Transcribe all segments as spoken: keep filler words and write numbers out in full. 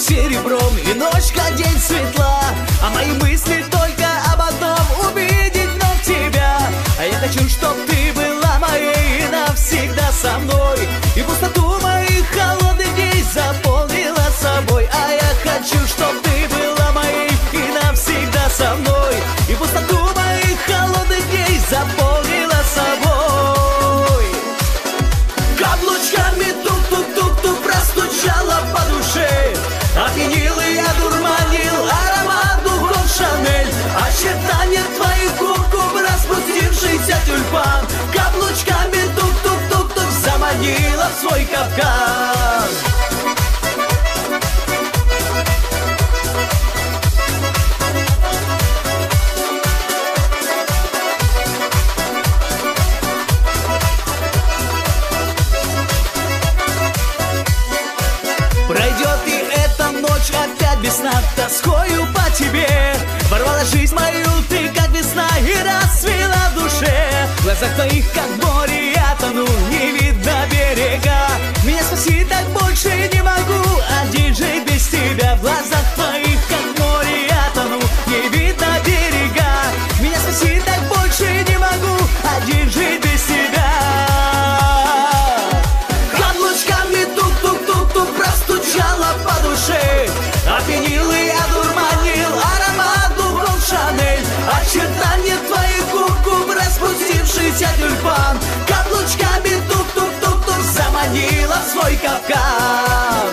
серебром, и ночка день светла, а мои мысли только об одном — увидеть вновь тебя. А я хочу, чтоб ты была моей и навсегда со мной, и пустоту моих холодных дней заполнила собой. А я хочу, чтоб ты была моей и навсегда со мной, и пустоту моих холодных дней заполнила собой. Каблучками тук-тук-тук-тук простучала по душе, опьянил и одурманил аромат духов Шанель. Очертания твоих губ, губ распустившийся тюльпан, каблучками тук-тук-тук-тук заманила в свой капкан. Пройдет и эта ночь опять без сна, тоскою по тебе. Ворвала жизнь мою ты, как весна, и расцвела в душе. В глазах твоих, как море, я тону, не видно берега. Меня спаси, так больше не могу, один жить без тебя. В глазах твоих, как море, я тону, не видно берега. Меня спаси, так больше не могу, один жить без тебя. Каблучками тук-тук-тук-тук простучала по душе, опьянил и одурманил аромат духов Шанель. Очертания твоих губ, губ распустившийся тюльпан, каблучками тук-тук-тук-тук заманила в свой капкан.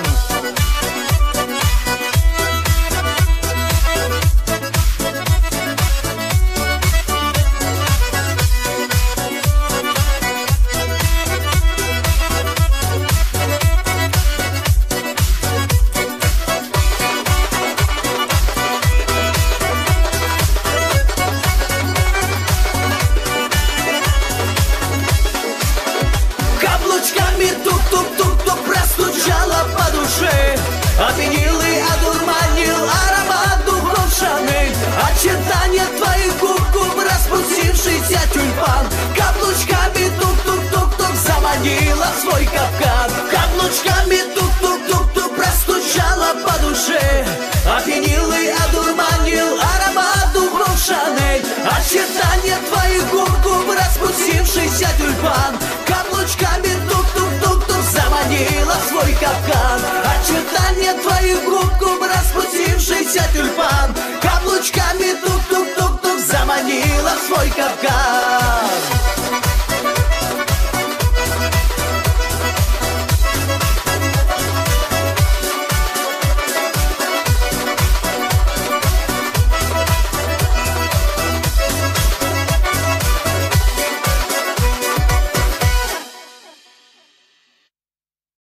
Каблучками тук-тук-тук-тук простучала по душе, опьянил и одурманил аромат духов Шанель. Очертания твоих губ, губ распустившийся тюльпан, каблучками тук-тук-тук-тук заманила в свой капкан. Каблучками тук-тук-тук-тук простучала по душе, опьянил и одурманил аромат духов Шанель. Очертания твоих губ, губ распустившийся тюльпан, каблучками